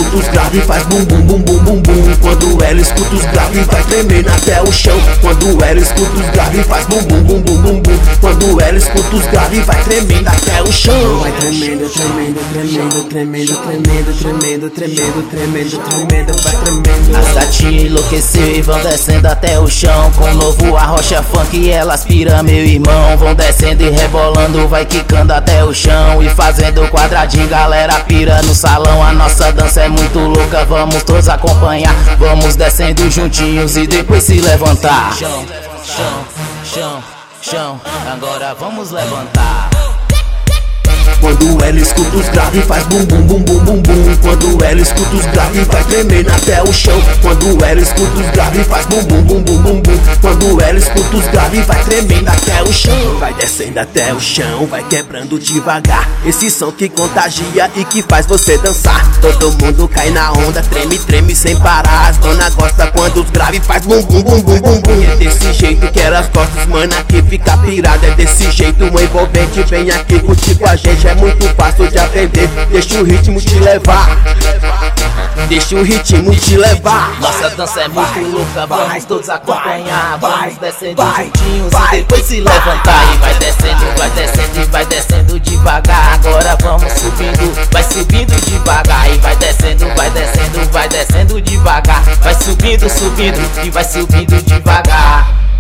escuta os graves faz bum bum bum bum bum bum. Quando ela escuta os graves vai tremendo até o chão. Quando ela escuta os graves faz bum bum bum bum bum bum. Quando ela escuta os graves vai tremendo até o chão. Vai tremendo, tremendo, tremendo, tremendo, tremendo, tremendo, tremendo, tremendo, tremendo, vai tremendo. As gatinhas enlouqueceu e vão descendo até o chão. Com o novo arrocha funk elas pira, meu irmão. Vão descendo e rebolando, vai quicando até o chão. E fazendo quadradinho, galera pira no salão. A nossa dança é muito louca, vamos todos acompanhar. Vamos descendo juntinhos e depois se levantar. Chão, chão, chão, chão, agora vamos levantar. Quando ela escuta os graves faz bum bum bum bum bum bum. Quando ela escuta os graves vai tremendo até o chão. Quando ela escuta os graves faz bum bum bum bum bum bum. Quando ela escuta os graves vai tremendo até o chão. Vai descendo até o chão, vai quebrando devagar. Esse som que contagia e que faz você dançar. Todo mundo cai na onda, treme, treme sem parar. As dona gosta quando os graves faz bum bum bum bum bum bum. E é desse jeito que elas gostam, mano, aqui fica pirada. É desse jeito, um envolvente, vem aqui curtir com a gente. É muito fácil de aprender, deixa o ritmo te levar. Deixa o ritmo te levar. Nossa dança é muito louca, vamos todos acompanhar. Vamos descendo juntinhos e depois se levantar. E vai descendo, vai descendo e vai descendo devagar. Agora vamos subindo, vai subindo devagar. E vai descendo, vai descendo, vai descendo devagar. Vai subindo, subindo e vai subindo devagar.